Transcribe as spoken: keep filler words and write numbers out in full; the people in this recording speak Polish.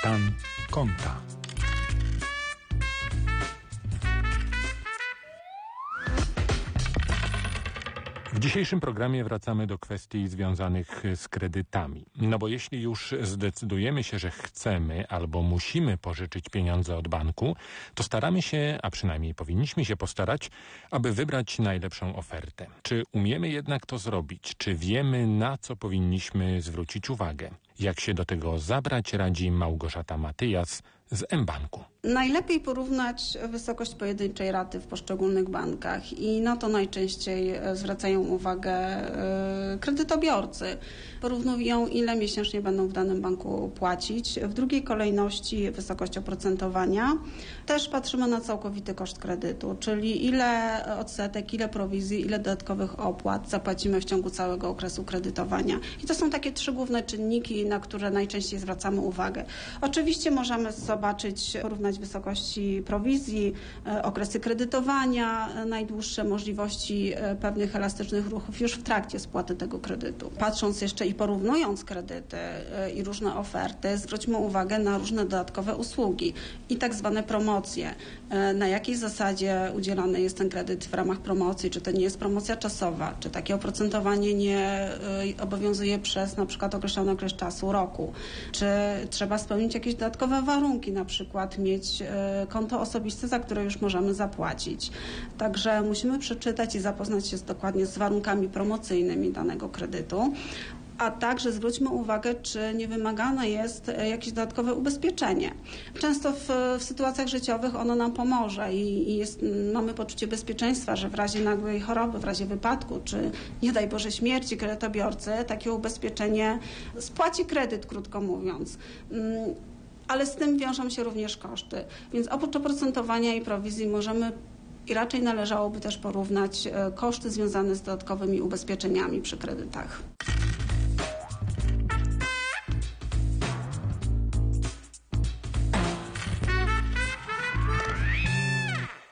Stan konta. W dzisiejszym programie wracamy do kwestii związanych z kredytami. No bo jeśli już zdecydujemy się, że chcemy albo musimy pożyczyć pieniądze od banku, to staramy się, a przynajmniej powinniśmy się postarać, aby wybrać najlepszą ofertę. Czy umiemy jednak to zrobić? Czy wiemy, na co powinniśmy zwrócić uwagę? Jak się do tego zabrać, radzi Małgorzata Matyjas z mBanku. Najlepiej porównać wysokość pojedynczej raty w poszczególnych bankach i na to najczęściej zwracają uwagę kredytobiorcy. Porównują, ile miesięcznie będą w danym banku płacić. W drugiej kolejności wysokość oprocentowania. Też patrzymy na całkowity koszt kredytu, czyli ile odsetek, ile prowizji, ile dodatkowych opłat zapłacimy w ciągu całego okresu kredytowania. I to są takie trzy główne czynniki, na które najczęściej zwracamy uwagę. Oczywiście możemy zobaczyć, porównać wysokości prowizji, okresy kredytowania, najdłuższe możliwości pewnych elastycznych ruchów już w trakcie spłaty tego kredytu. Patrząc jeszcze i porównując kredyty i różne oferty, zwróćmy uwagę na różne dodatkowe usługi i tak zwane promocje. Na jakiej zasadzie udzielany jest ten kredyt w ramach promocji, czy to nie jest promocja czasowa, czy takie oprocentowanie nie obowiązuje przez na przykład określony okres czasu, roku, czy trzeba spełnić jakieś dodatkowe warunki, na przykład mieć konto osobiste, za które już możemy zapłacić. Także musimy przeczytać i zapoznać się z, dokładnie z warunkami promocyjnymi danego kredytu. A także zwróćmy uwagę, czy nie wymagane jest jakieś dodatkowe ubezpieczenie. Często w, w sytuacjach życiowych ono nam pomoże i, i jest, mamy poczucie bezpieczeństwa, że w razie nagłej choroby, w razie wypadku, czy nie daj Boże śmierci kredytobiorcy, takie ubezpieczenie spłaci kredyt, krótko mówiąc. Ale z tym wiążą się również koszty. Więc oprócz oprocentowania i prowizji możemy i raczej należałoby też porównać koszty związane z dodatkowymi ubezpieczeniami przy kredytach.